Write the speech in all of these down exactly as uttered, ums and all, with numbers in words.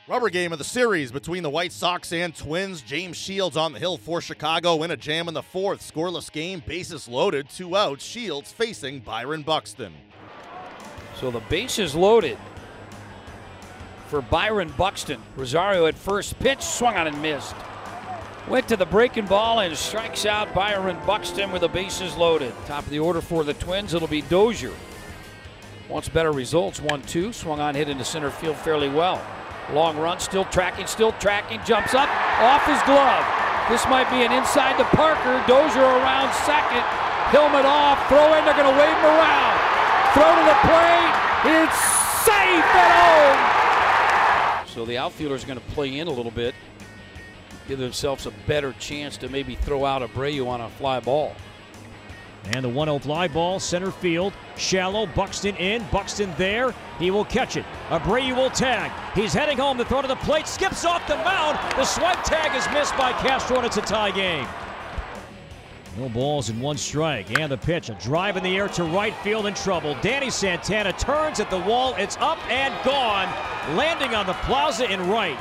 Rubber game of the series between the White Sox and Twins. James Shields on the hill for Chicago in a jam in the fourth. Scoreless game, bases loaded, two outs. Shields facing Byron Buxton. So the bases loaded for Byron Buxton. Rosario at first pitch, swung on and missed. Went to the breaking ball and strikes out Byron Buxton with the bases loaded. Top of the order for the Twins, it'll be Dozier. Wants better results, one two, swung on, hit into center field fairly well. Long run, still tracking, still tracking, jumps up, off his glove. This might be an inside to Parker. Dozier around second, helmet off, throw in, they're gonna wave him around. Throw to the plate, it's safe at home! So the outfielder's gonna play in a little bit, give themselves a better chance to maybe throw out Abreu on a fly ball. And the one oh fly ball, center field, shallow, Buxton in, Buxton there, he will catch it. Abreu will tag, he's heading home, the throw to the plate, skips off the mound, the swipe tag is missed by Castro and it's a tie game. No balls and one strike, and the pitch, a drive in the air to right field in trouble. Danny Santana turns at the wall, it's up and gone, landing on the plaza in right.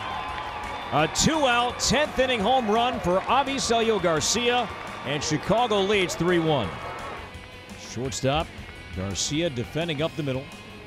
A two-out, tenth inning home run for Avisaíl Garcia, and Chicago leads three one. Shortstop, Garcia defending up the middle.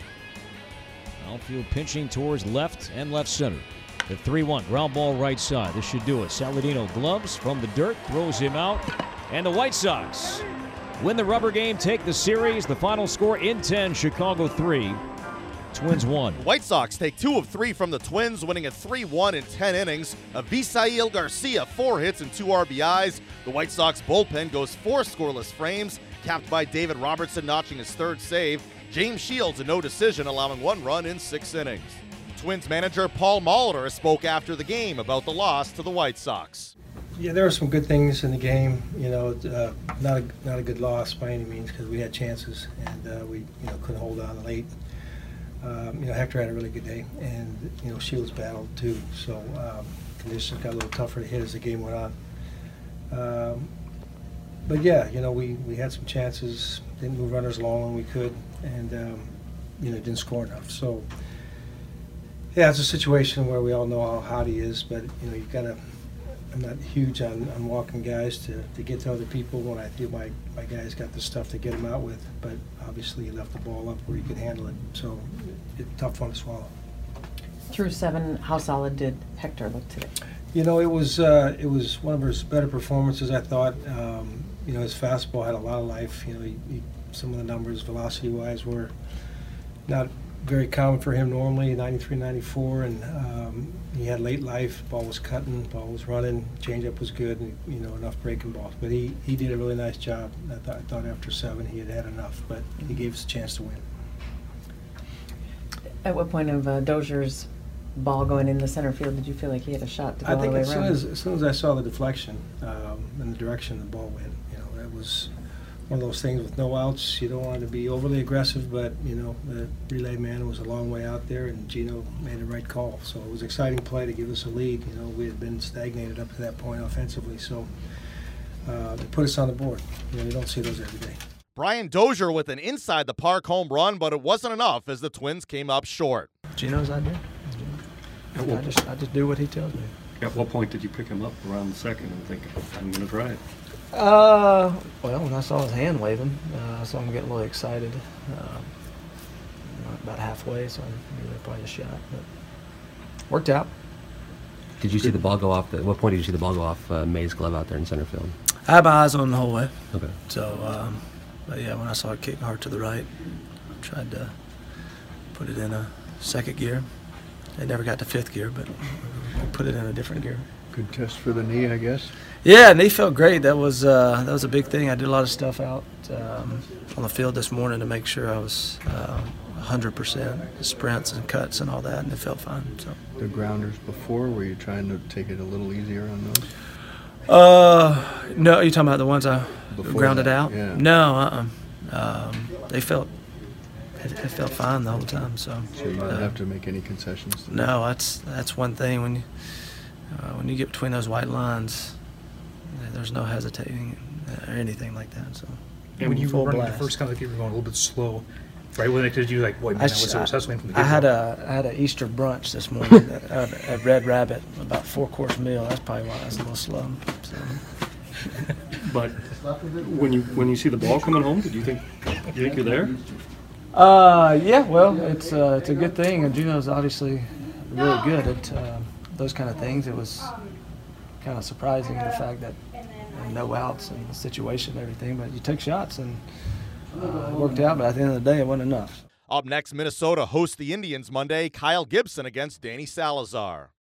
Outfield pinching towards left and left center. The three one, ground ball right side. This should do it. Saladino gloves from the dirt, throws him out. And the White Sox win the rubber game, take the series. The final score in ten, Chicago three. Twins one. The White Sox take two of three from the Twins, winning a three one in ten innings. Avisaíl Garcia, four hits and two R B Is. The White Sox bullpen goes four scoreless frames, capped by David Robertson notching his third save. James Shields a no decision, allowing one run in six innings. Twins manager Paul Molitor spoke after the game about the loss to the White Sox. Yeah, there were some good things in the game. You know, uh, not a not a good loss by any means because we had chances and uh, we you know couldn't hold on late. Um, you know, Hector had a really good day, and you know Shields battled too. So um, conditions got a little tougher to hit as the game went on. Um, but yeah, you know, we, we had some chances, didn't move runners along when we could, and um, you know didn't score enough. So yeah, it's a situation where we all know how hot he is, but you know you gotta. I'm not huge on, on walking guys to, to get to other people when I feel my, my guys got the stuff to get them out with, but obviously he left the ball up where he could handle it, so it's a tough one to swallow. Through seven, how solid did Hector look today? You know, it was uh, it was one of his better performances, I thought. Um, you know, his fastball had a lot of life. You know, he, he, some of the numbers velocity-wise were not very common for him normally, ninety-three, ninety-four, and um, he had late life. Ball was cutting, ball was running, changeup was good, and you know enough breaking balls. But he, he did a really nice job. I thought, I thought after seven he had had enough, but he gave us a chance to win. At what point of uh, Dozier's ball going in the center field did you feel like he had a shot to go I all think the way as soon around? as, as soon as I saw the deflection um, and the direction the ball went, you know, that was one of those things with no outs. You don't want to be overly aggressive, but you know the relay man was a long way out there, and Gino made the right call. So it was an exciting play to give us a lead. You know, we had been stagnated up to that point offensively, so uh, they put us on the board. You know, you don't see those every day. Brian Dozier with an inside the park home run, but it wasn't enough as the Twins came up short. Gino's idea. I just I just do what he tells me. At what point did you pick him up around the second and think, I'm going to try it? Uh, well, when I saw his hand waving, uh, I saw him get a little excited. Uh, about halfway, so I knew there probably a shot, but worked out. Did you see the ball go off? The, at what point did you see the ball go off uh, May's glove out there in center field? I had my eyes on the whole way. Okay. So, um, but yeah, when I saw it kick hard to the right, I tried to put it in a second gear. It never got to fifth gear, but we put it in a different gear. Good test for the knee, I guess. Yeah, knee felt great. That was uh, that was a big thing. I did a lot of stuff out um, on the field this morning to make sure I was uh, one hundred percent, sprints and cuts and all that, and it felt fine. So the grounders before, were you trying to take it a little easier on those? Uh, no, you're talking about the ones I Before grounded that, out? Yeah. No, uh-uh. Um, they felt it, it felt fine the whole time. So, so you didn't uh, have to make any concessions. To no, that's that's one thing when you uh, when you get between those white lines, there's no hesitating or anything like that. So and when you were full running blast. the first, kind of like you were going a little bit slow. Right? Well, did you like, boy, man, I, that was so successful from the I had get-go. a I had an Easter brunch this morning at, at, at Red Rabbit, about four course meal. That's probably why I was a little slow. So. But when you when you see the ball coming home, did you think you think you're there? Uh, yeah. Well, it's uh, it's a good thing, and Juno's obviously really good at uh, those kind of things. It was kind of surprising the fact that you know, no outs and the situation and everything, but you took shots and uh, it worked out. But at the end of the day, it wasn't enough. Up next, Minnesota hosts the Indians Monday. Kyle Gibson against Danny Salazar.